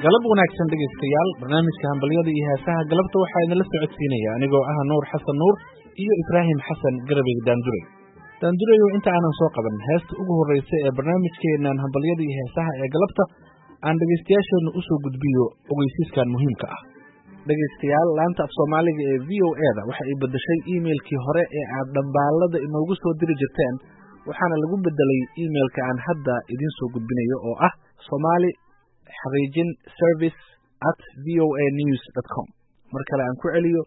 galab wanaagsan dhegaystayaal barnaamijka hambalyada iyo heesaha galabta waxaa idinla socodsiinaya anigoo ah Nuur Xasan Nuur iyo Ibraahim Xasan Garabig Daandurey inta aanan soo qaban heesta ugu horeysa ee barnaamijkeenan hambalyada iyo heesaha ee galabta aan dhagaystayaasheenu u soo gudbiyo ogeysiiskan muhiimka ah. dhegaystayaal laanta af Soomaaliga ee VOA-da waxa ay bedeshay emailkii hore ee aad dhambaalada inoogu soo diri jirteen waxaana lagu bedelay emailka aan hadda idin soo gudbinayo oo ah somali-service@voanews.com. mar kale aan ku celiyo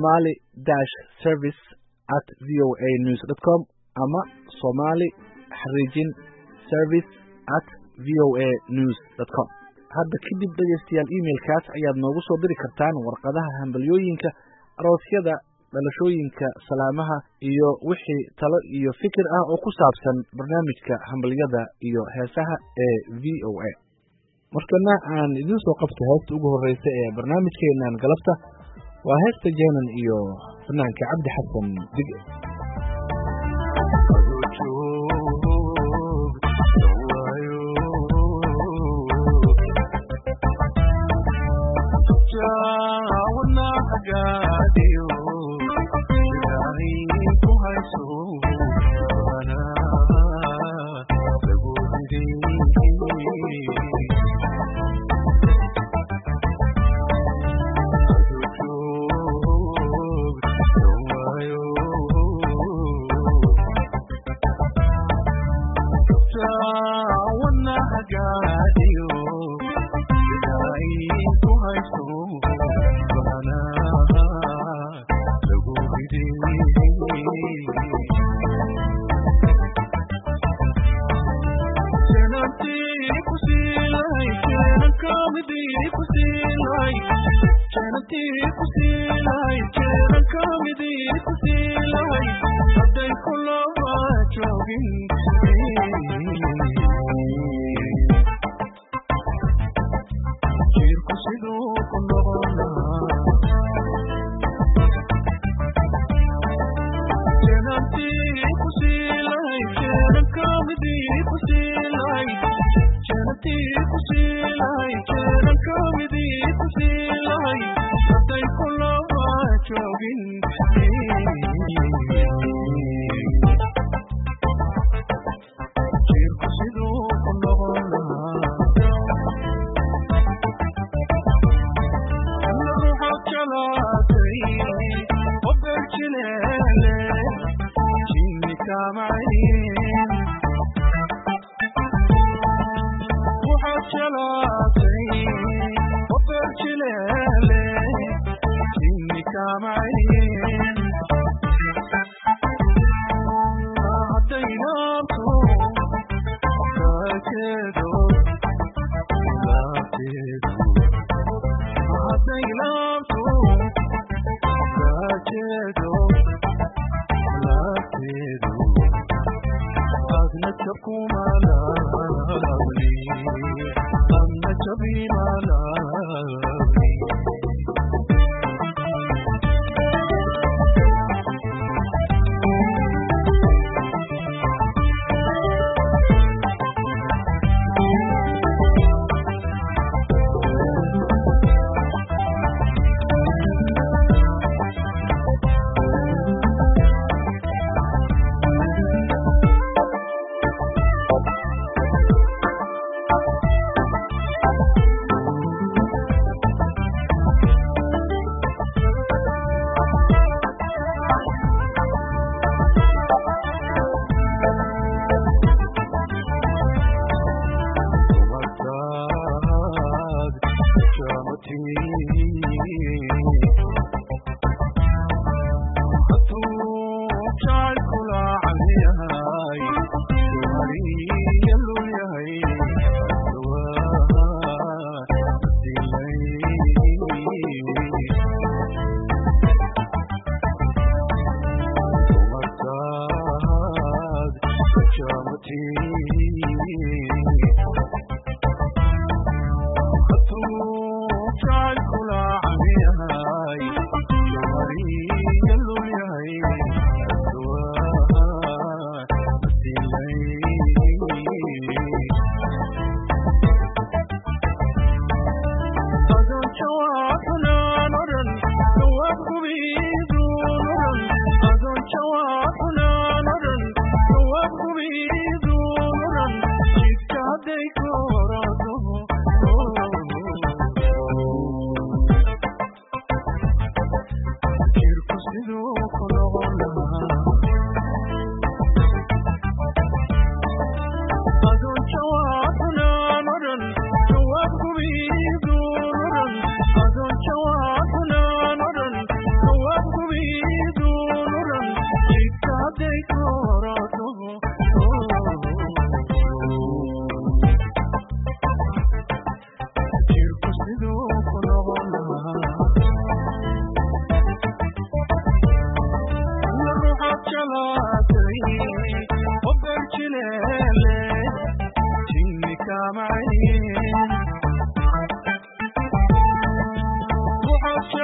somali-service@voanews.com ama somali-service@voanews.com. hadda kadib dhegaystayaal emailkaas ayaad noogu soo diri kartaan warqadaha hambalyooyinka, aroosyada, dhalashooyinka, salaamaha iyo wixii talo iyo fikir ah oo ku saabsan barnaamijka hambalyada iyo heesaha ee VOA. markana aan idin soo qabto heesta ugu horeysa ee barnaamijkeenan galabta waa heesta Jeenan iyo fanaanka Cabdi Xasan Dige.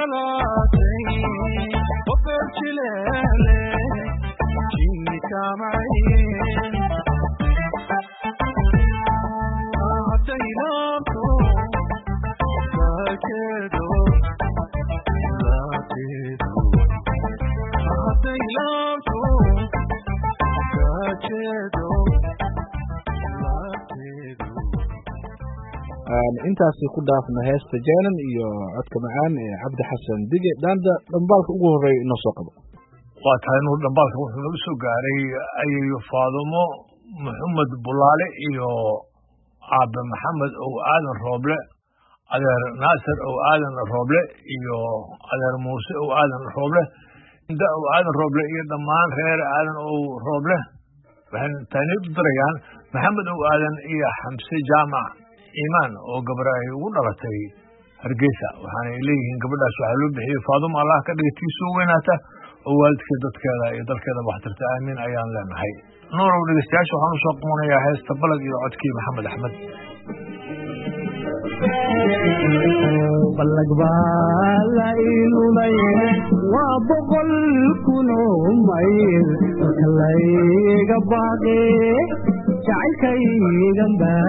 دلاتي وبرت ليلي جيني كامعين عديناكو ساكدو ساكدو عديناكو ساكدو intaasi ku dhaafna heesta jaanan iyo codka macaan ee cabdi xasan dige daanda dhambaalka ugu horeeya inoo soo qabo waa tahay nuur dhambaalka wuxuu nagu soo gaaray ayayo faadumo maxamed bulaale iyo aabe maxamed ow aadan rooble adeer naasir ow aadan rooble iyo adeer muuse ow aadan rooble inta ow aadan rooble iyo dhammaan reer aadan ow rooble waxay tani u dirayaan maxamed ow aadan iyo xamse jaamac iimaan oo gabar ay ugu dhalatay hargeysa waxaanay leeyihiin gabadhaas waxaa loo bixiyey faadumo allah ka dhigay tii soo weynaata oo waalidkeed dadkeeda iyo dalkeeda waxtarta aamiin ayaan leenahay nuurow dhegeystayaasha waxaan usoo qumanayaa heesta balag iyo codkii maxamed axmed balag baa la ilulay waa boqol kunoo mayl marka layga baaqe jacaylkaygan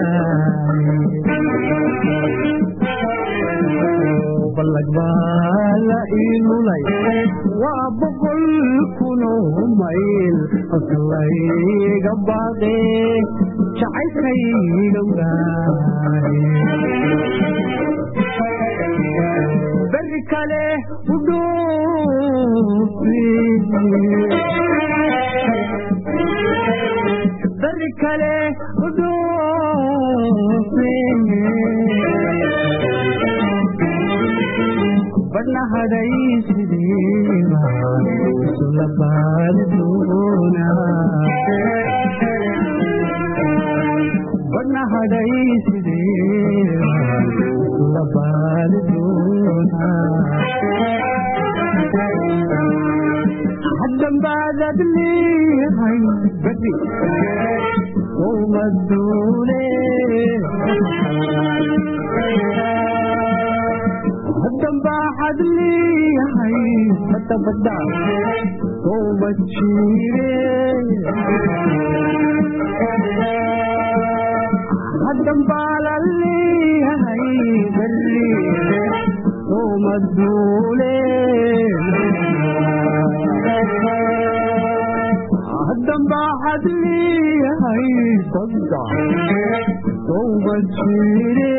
balag baa la ilulay waa boqol kunoo mayl marka layga baaqe jacaylkaygan beri kale u dhoofi beri kale u dhoofi badna haday sidiiba isula baadi doona badna haday sidiiba isula baadi doona haddan baadad leehay badi ومدولي هدم باحد لي هاي فتبدا ومتشيري هدم بالالي هاي بري ومدولي هدم باحد لي هاي صدع ومتشيري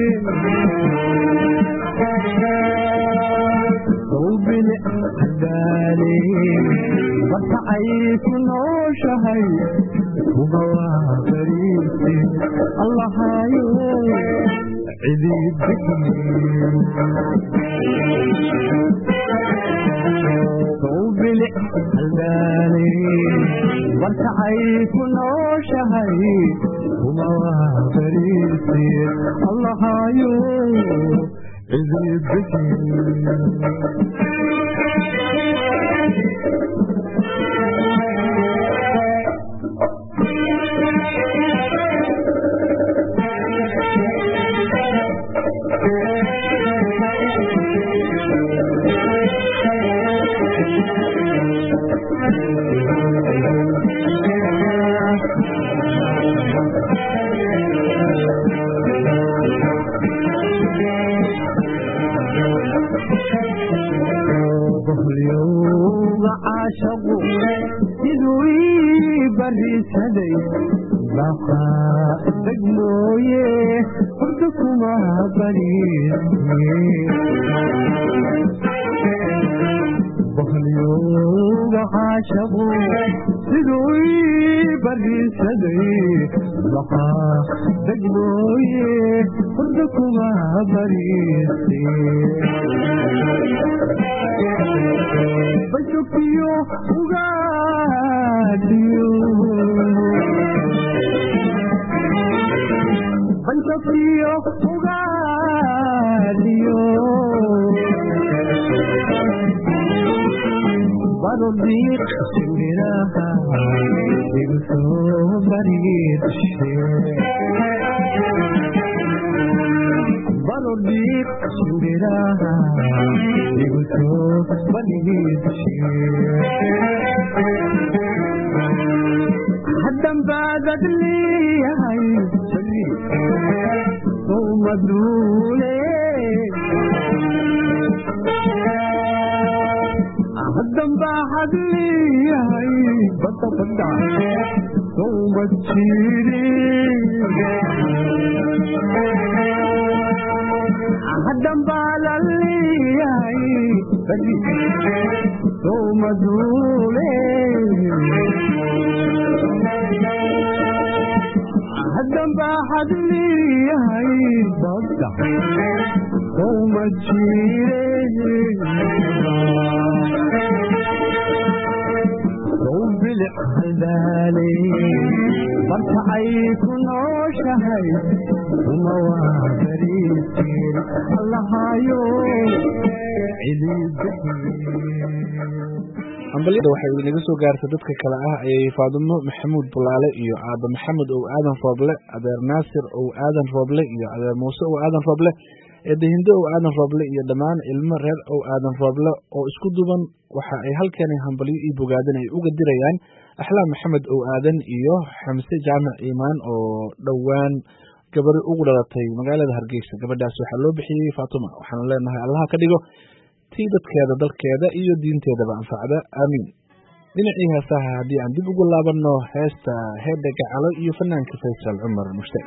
وبلع حدالي وتعيش نوشهي وبوافريسي الله هايو عذي بكني وبلع حدالي وتعيش نوشهي وبوافريسي الله هايو عذي بكني اليوم عاشقوا يدوي بري سدي بقى دقمويه قلتكما بريد اليوم عاشقوا يدوي بري سدي بقى دقمويه قلتكما بريد بشوفيو وغاديو بشوفيو وغاديو باروديك سميراها يغسو بريد balodhiiq shimbiraha igu soo haddan baadad leeyahay maduule haddan baaxad leeyahay badda sowma jiiri haddan baala leeyahay sowma duule haddan baaxad leeyahay badda sowma jiire sow bilic haldaale marka ay ku nooshahay uma waa bariiskeen allahaayo hambalyada waxay idinaga soo gaartay dadka kale ah ayay Faadumo Maxamuud Bulaale iyo Aaba Maxamed oo Aadan Rooble, Adeer Naasir oo Aadan Rooble iyo Adeer Muuse oo Aadan Rooble, Eedahindo oo Aadan Rooble iyo dhammaan ilmo reer oo Aadan Rooble oo isku duuban waxa ay halkan hambalyo iyo bogaadin ay uga dirayaan Axlaam Maxamed oo Aadan iyo Xamse Jaamac Iimaan oo dhawaan gabar ugu dhalatay magaalada Hargeysa. Gabadhaas waxa loo bixiyay Faatuma. Waxaan leenahay Allah ka dhigo tii dadkeeda dalkeeda iyo diinteedaba anfacda. Aamin. Dhinacii heesaha haddii aan dib ugu laabanno heesta Heedha Gacalo iyo fanaanka Faysal Cumar Mushtaaq.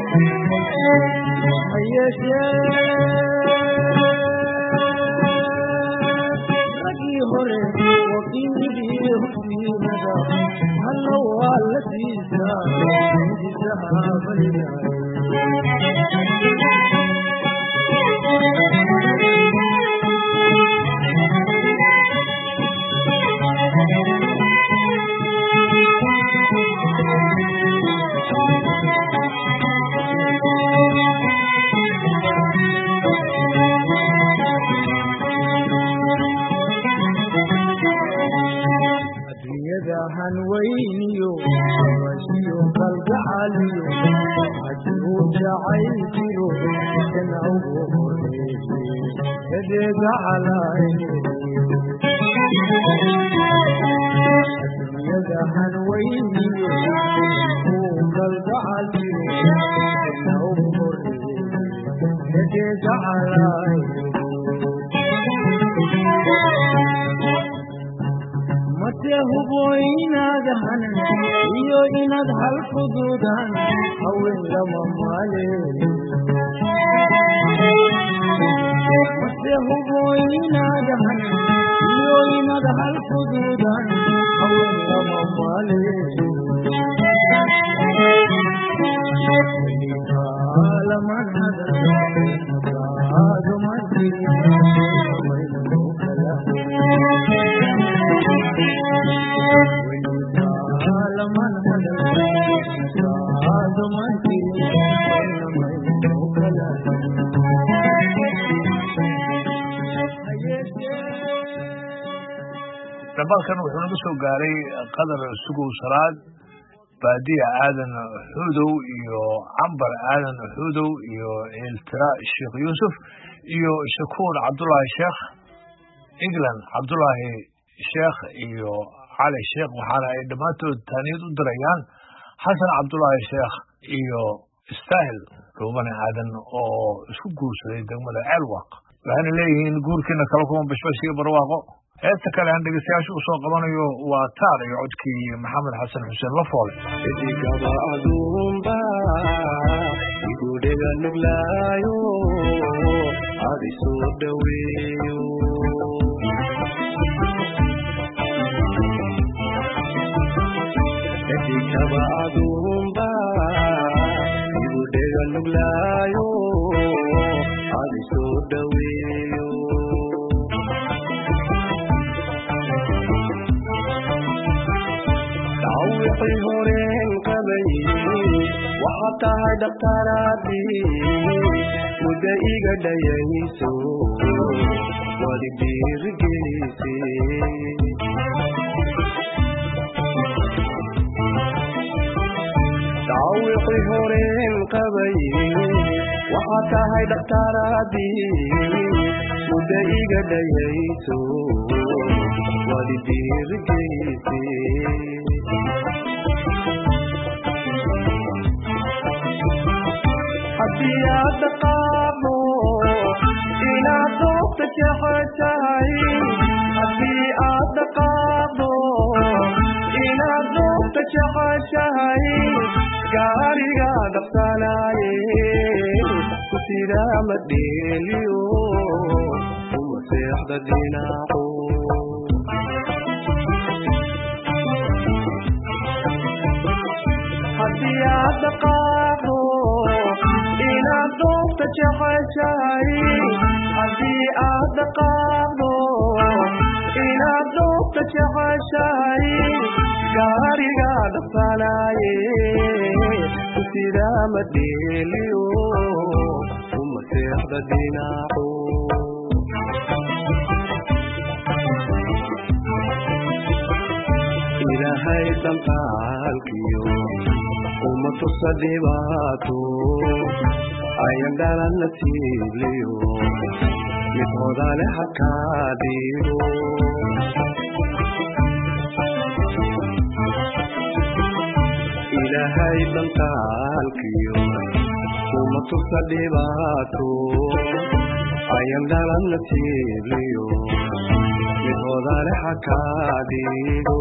hanweyniyo washiyo kalgacaliyo ajruu jacaylkiyo kana ugu horeeyey edeega calayniyo adduunyada hanweyniyo kalgacaliyo kana ugu horeeyey edeega calayniyo huboynaadahan iyo inaad hal fududan haween lama maleeyo mase huboynaadahan iyo inaad hal fududan haween lama maleeyo laman dabalkan wuxuu naga soo gaaray qadar sugow salaad baadiya aadan xudow iyo cambar aadan xudow iyo iltira sheekh yuusuf iyo shakuur cabdullaahi sheekh england cabdullaahi sheekh iyo cali sheekh waxaana ay dhammaantood taaniyad u dirayaan xasan cabdullaahi sheekh iyo istaahil ruubane aadan oo isku guursaday degmada ceelwaaq waxayna leeyihiin guurkiina kala kuma bashbash iyo barwaaqo heesta kale aan dhegeystayaasha u soo qabanayo waa taar iyo codkii maxamed xasan xuseen lafoole idigaba aduunba igudhega nuglaayo adi soo dhaweeyo idigaba aduunba igudhega nuglaayo adi soo dhaweeyo wixii horeen qabay waxaad tahay dhakhtaaraadii muddo iga dhayayso wadi dhiirigelisay wixii horeen qabay waxaad tahay dhakhtaaraadii muddo iga dhayayso wadi dhiirigelisay haddii aad dhaqaaqdo inaad doobta jeceshahay haddii aad dhaqaaqdo inaad doobta jeceshahay gaariga dhaqsanaaye ku sidaa ma dheeliyo uma seexda dhinaco haddii aad dhaqaaqdo inaad doobta jeceshahay haddii aad dhaqaaqdo inaad doobta jeceshahay gaariga dhaqsanaaye ku sidaa ma dheeliyo uma seexda dhinaco ilaahay dantaalkiyo uma tusa dhibaato ayan dhalan nasiibliyo mid hodale hakaa dhigo ilaahay dantaalkiyo uma tusa dhibaato ayan dhalan nasiibliyo mid hodale hakaa dhigo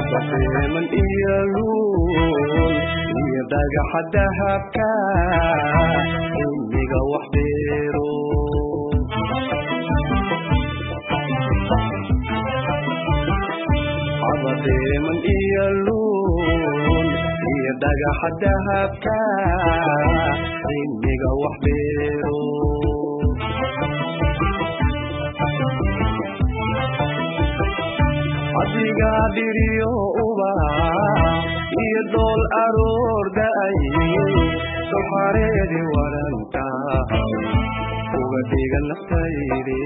xabadeeman iyo luul iyo dhagaxa dahabka cilmiga wax beero xabadeeman iyo luul iyo dhagaxa dahabka cilmiga wax beero adiga dhiriyo uba iyo dool aroor da'ay soxareedi waranta uga dhiga naftayde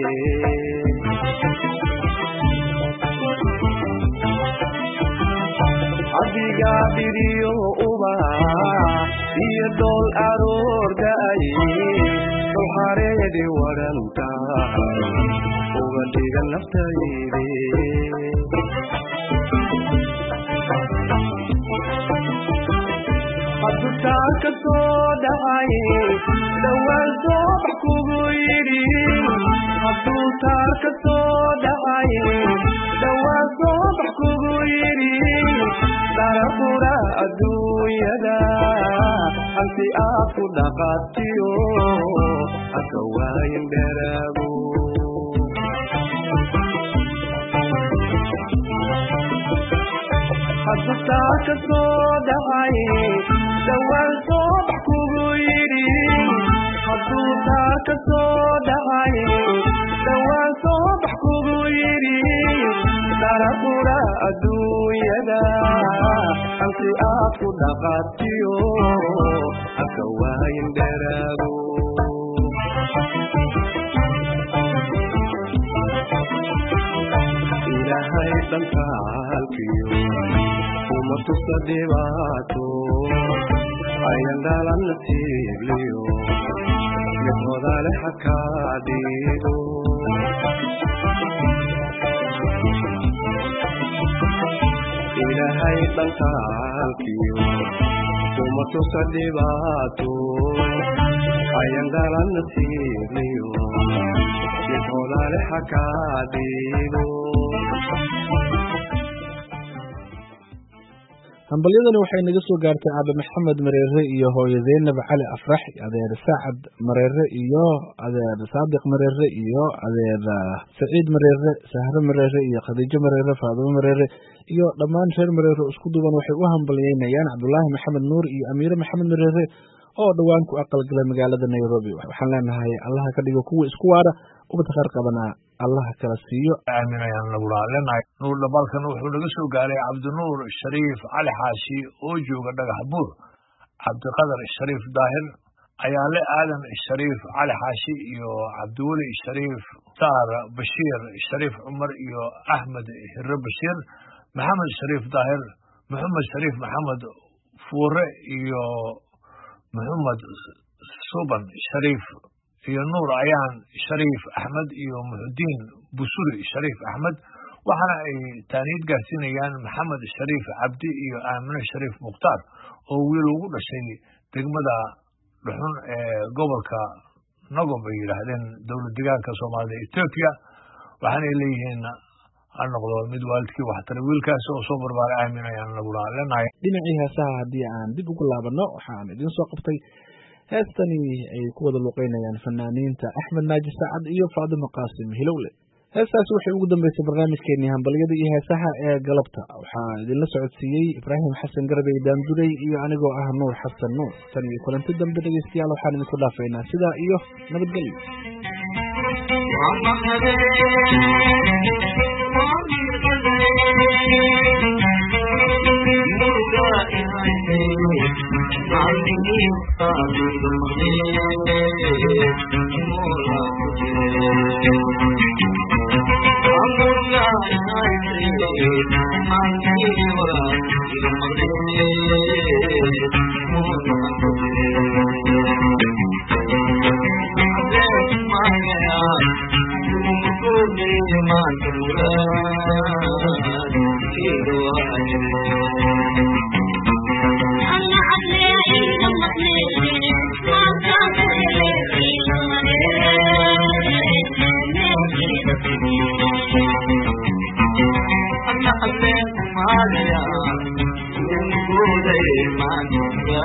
adiga dhiriyo uba iyo dool aroor da'ay soxareedi waranta uga dhiga naftayde haddutaa ka soo dhacay dhawaan soobax kugu yidhi hadduu taar ka soo dhacay dhawaan soobax kugu yidhi daraqura adduunyada halsi aad ku dhaqaatiyo haka waayin dheraago haddutaa ka soo dhacay dhawaan soobax kugu yidhi hadduu taar ka soo dhacay dhawaan soobax kugu yidhi daraqura adduunyada halsi aad ku dhaqaatiyo haka waayin dheraago ilaahay dhankaalkiyo kuma tusa dhibaato ayan dhalan nasiibliyo mid hodale hakaa dhigo ilaahay dhankaalkiyo kuma tusa dhibaato ayan dhalan nasiibliyo mid hodale hakaa dhigo hambalyadani waxay naga soo gaartay aabe maxamed mareere iyo hooyo zaynab cali afrax adeer saacad mareere iyo adeer saadiq mareere iyo adeer saciid mareere sahro mareere iyo khadiijo mareere faadimo mareere iyo dhammaan reer mareere isku duuban waxay u hambalyeynayaan cabdulaahi maxamed nuur iyo amiire maxamed mareere oo dhowaan ku aqalgalay magaalada nairobi waxaan leenahay allaha ka dhigo kuwa isku waara ubad khayr qabana allaha kala siiyo aamin ayaan nagula leenahay nuur dhabalkan wuxuu naga soo gaaray cabdinuur shariif cali xaashi oo jooga dhagax buur cabdiqadar shariif daahir ayaale aadan shariif cali xaashi iyo cabdiweli shariif taar bashiir shariif cumar iyo axmed hirre bashiir maxamed shariif daahir maxamed shariif maxamed fuure iyo maxamed suban shariif iyo nuur ayaan shariif axmed iyo muxudiin busuri shariif axmed waxaana ay taaniid gaarsiinayaan maxamed shariif cabdi iyo aamine shariif mukhtaar oo wiil ugu dhashay degmada dhuxun ee gobolka nogob ay yidhaahdeen dowlad degaanka soomaalida etoobiya waxaanay leeyihiin ha noqdo mid waalidkii waxtara wiilkaas oo soo barbaaray aamin ayaan nagula leenahay dhinacii heesaha haddii aan dib ugu laabanno waxaan idiin soo qabtay heestani ay ku wada luqeynayaan fanaaniinta axmed naaji saacad iyo faadimo qaasim hilowle heestaasi waxay ugu dambeysay barnaamijkeenii hambalyada iyo heesaha ee galabta waxaa idinla socodsiiyey ibraahim xasan garbey daanduray iyo anigoo ah nuur xasan nuur tan iyo kulanti dambe dhegeystayaal waxaan idinku dhaafaynaa sidaa iyo nabadgelyo kumagaya Kuday manuga